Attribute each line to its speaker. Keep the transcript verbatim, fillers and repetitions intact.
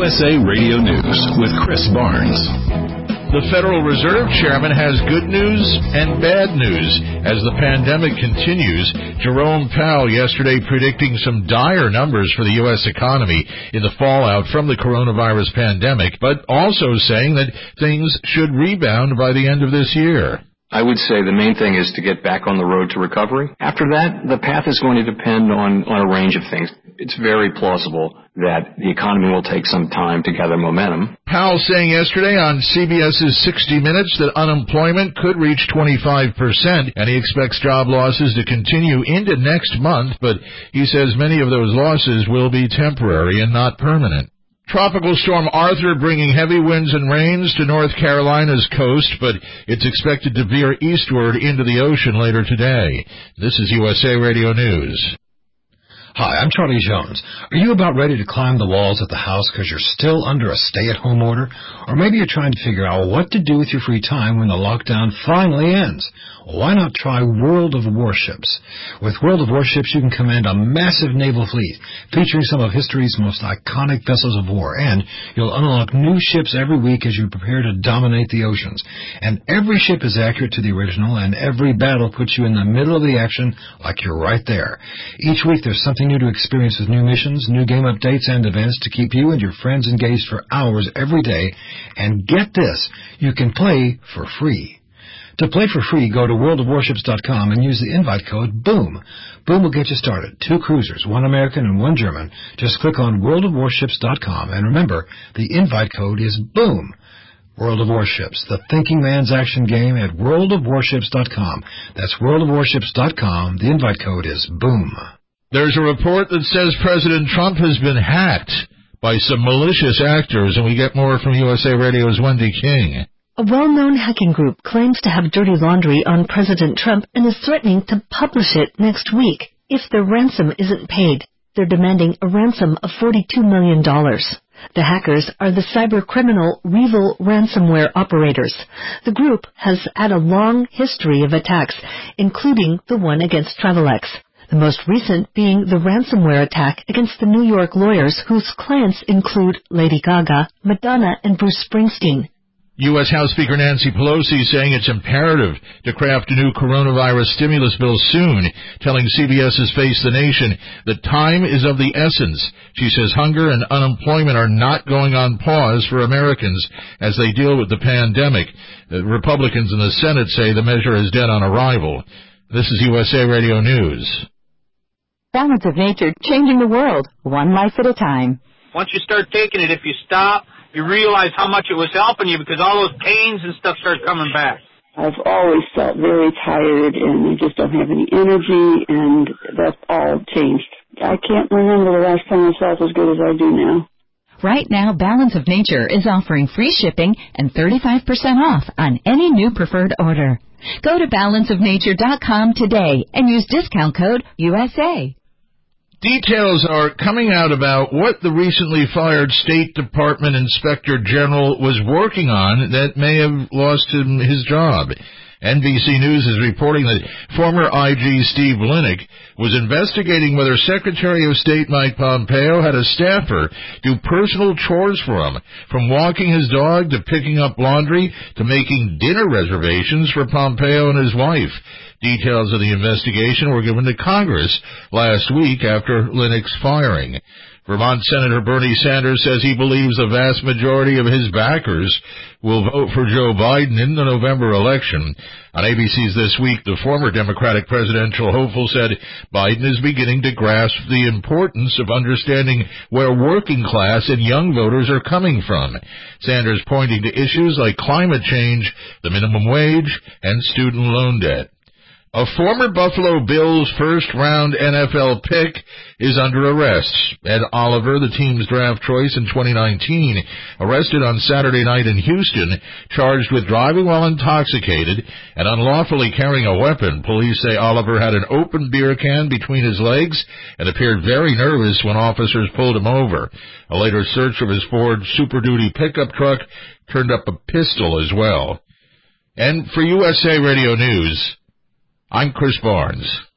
Speaker 1: U S A Radio News with Chris Barnes. The Federal Reserve Chairman has good news and bad news as the pandemic continues. Jerome Powell yesterday predicting some dire numbers for the U S economy in the fallout from the coronavirus pandemic, but also saying that things should rebound by the end of this year.
Speaker 2: I would say the main thing is to get back on the road to recovery. After that, the path is going to depend on, on a range of things. It's very plausible that the economy will take some time to gather momentum.
Speaker 1: Powell saying yesterday on CBS's sixty minutes that unemployment could reach twenty-five percent, and he expects job losses to continue into next month, but he says many of those losses will be temporary and not permanent. Tropical storm Arthur bringing heavy winds and rains to North Carolina's coast, but it's expected to veer eastward into the ocean later today. This is U S A Radio News.
Speaker 3: Hi, I'm Charlie Jones. Are you about ready to climb the walls of the house because you're still under a stay-at-home order? Or maybe you're trying to figure out what to do with your free time when the lockdown finally ends. Well, why not try World of Warships? With World of Warships, you can command a massive naval fleet featuring some of history's most iconic vessels of war, and you'll unlock new ships every week as you prepare to dominate the oceans. And every ship is accurate to the original, and every battle puts you in the middle of the action like you're right there. Each week there's something new to experience with new missions, new game updates, and events to keep you and your friends engaged for hours every day. And get this, you can play for free. To play for free, go to world of warships dot com and use the invite code BOOM. BOOM will get you started. Two cruisers, one American and one German. Just click on world of warships dot com, and remember, the invite code is BOOM. World of Warships, the thinking man's action game at world of warships dot com. That's world of warships dot com. The invite code is BOOM.
Speaker 1: There's a report that says President Trump has been hacked by some malicious actors, and we get more from U S A Radio's Wendy King.
Speaker 4: A well-known hacking group claims to have dirty laundry on President Trump and is threatening to publish it next week if their ransom isn't paid. They're demanding a ransom of forty-two million dollars. The hackers are the cybercriminal Revil ransomware operators. The group has had a long history of attacks, including the one against Travelex. The most recent being the ransomware attack against the New York lawyers whose clients include Lady Gaga, Madonna, and Bruce Springsteen.
Speaker 1: U S House Speaker Nancy Pelosi saying it's imperative to craft a new coronavirus stimulus bill soon, telling CBS's Face the Nation that time is of the essence. She says hunger and unemployment are not going on pause for Americans as they deal with the pandemic. The Republicans in the Senate say the measure is dead on arrival. This is U S A Radio News.
Speaker 5: Balance of Nature, changing the world, one life at a time.
Speaker 6: Once you start taking it, if you stop, you realize how much it was helping you because all those pains and stuff start coming back.
Speaker 7: I've always felt very tired and I just don't have any energy, and that's all changed. I can't remember the last time I felt as good as I do now.
Speaker 5: Right now, Balance of Nature is offering free shipping and thirty-five percent off on any new preferred order. Go to balance of nature dot com today and use discount code U S A.
Speaker 1: Details are coming out about what the recently fired State Department Inspector General was working on that may have lost him his job. N B C News is reporting that former I G Steve Linick was investigating whether Secretary of State Mike Pompeo had a staffer do personal chores for him, from walking his dog to picking up laundry to making dinner reservations for Pompeo and his wife. Details of the investigation were given to Congress last week after Linick's firing. Vermont Senator Bernie Sanders says he believes the vast majority of his backers will vote for Joe Biden in the November election. On A B C's This Week, the former Democratic presidential hopeful said Biden is beginning to grasp the importance of understanding where working class and young voters are coming from. Sanders pointing to issues like climate change, the minimum wage, and student loan debt. A former Buffalo Bills first-round N F L pick is under arrest. Ed Oliver, the team's draft choice in twenty nineteen, arrested on Saturday night in Houston, charged with driving while intoxicated and unlawfully carrying a weapon. Police say Oliver had an open beer can between his legs and appeared very nervous when officers pulled him over. A later search of his Ford Super Duty pickup truck turned up a pistol as well. And for U S A Radio News, I'm Chris Barnes.